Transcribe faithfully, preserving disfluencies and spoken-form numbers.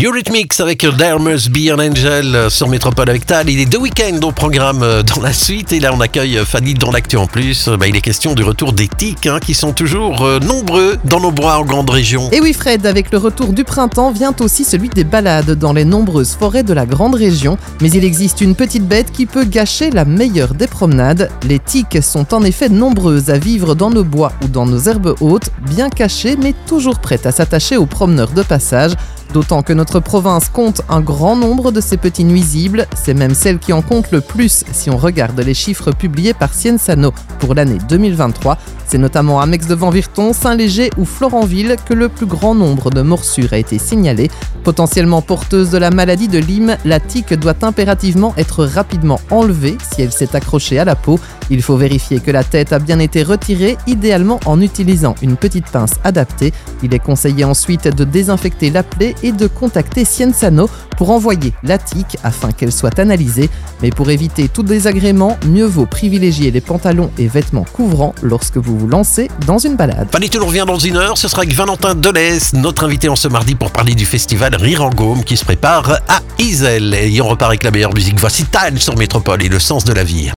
Eurythmics avec There Must Be an Angel sur Métropole avec Tal. Il est deux week-ends au programme dans la suite et là on accueille Fanny dans l'actu en plus. Bah, il est question du retour des tiques hein, qui sont toujours euh, nombreux dans nos bois en grande région. Et oui Fred, avec le retour du printemps vient aussi celui des balades dans les nombreuses forêts de la grande région. Mais il existe une petite bête qui peut gâcher la meilleure des promenades. Les tiques sont en effet nombreuses à vivre dans nos bois ou dans nos herbes hautes, bien cachées mais toujours prêtes à s'attacher aux promeneurs de passage. D'autant que notre province compte un grand nombre de ces petits nuisibles, c'est même celle qui en compte le plus si on regarde les chiffres publiés par Cienzano pour l'année deux mille vingt-trois. C'est notamment à Mex-de-Vent-Virton, Saint-Léger ou Florenville que le plus grand nombre de morsures a été signalé. Potentiellement porteuse de la maladie de Lyme, la tique doit impérativement être rapidement enlevée si elle s'est accrochée à la peau. Il faut vérifier que la tête a bien été retirée, idéalement en utilisant une petite pince adaptée. Il est conseillé ensuite de désinfecter la plaie et de contacter Cienzano pour envoyer la tique afin qu'elle soit analysée. Mais pour éviter tout désagrément, mieux vaut privilégier les pantalons et vêtements couvrants lorsque vous vous lancez dans une balade. Fanny, tu nous reviens dans une heure, ce sera avec Valentin Delès, notre invité en ce mardi pour parler du festival Rire en Gaume qui se prépare à Iselle. Et on repart avec la meilleure musique. Voici Tal sur Métropole et le sens de la vie.